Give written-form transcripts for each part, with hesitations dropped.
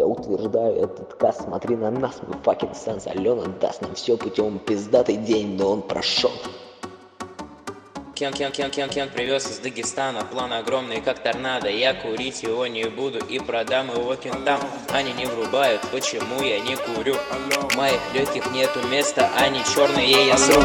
утверждаю этот каст, смотри на нас, мы fucking санс. Алена даст нам все путем пиздатый день, но он прошел. Кен привез из Дагестана, план огромный, как торнадо. Я курить его не буду и продам его кентам. Они не врубают, почему я не курю. В моих легких нету места, они черные, я сру.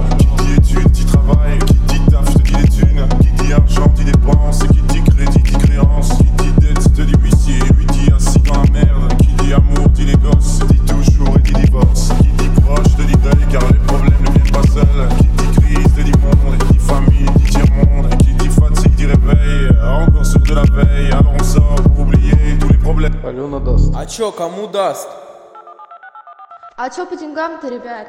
Алена даст. А чё, кому даст? А чё по деньгам-то, ребят?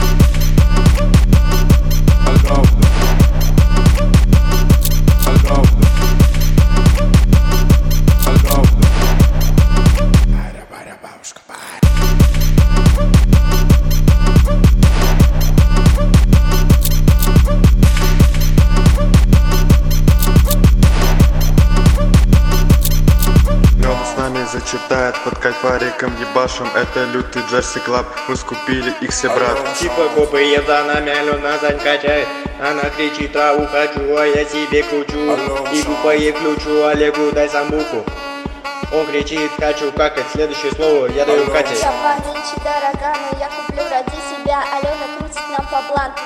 Зачитает под кайфариком ебашем. Это лютый Джерси Клаб, мы скупили их все, брат. Типа копы за нами, Алена Зань качает. Она кричит, трау хочу, а я себе кручу. И купаю ключу, Олегу дай самбуку. Он кричит, хочу какать, следующее слово я даю Кате. Трава нынче дорога, но я куплю ради себя. Алена крутит нам по бланту.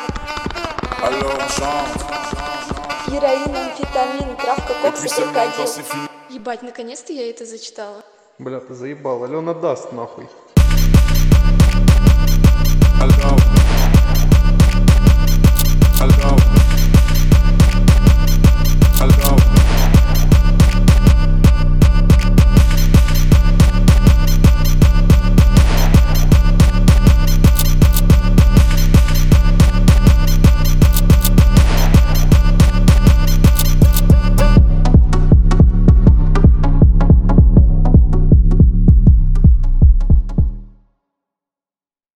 Героин, амфетамин, травка, кокс и крокодил. Ебать, наконец-то я это зачитала. Бля, ты заебал. Алена даст нахуй.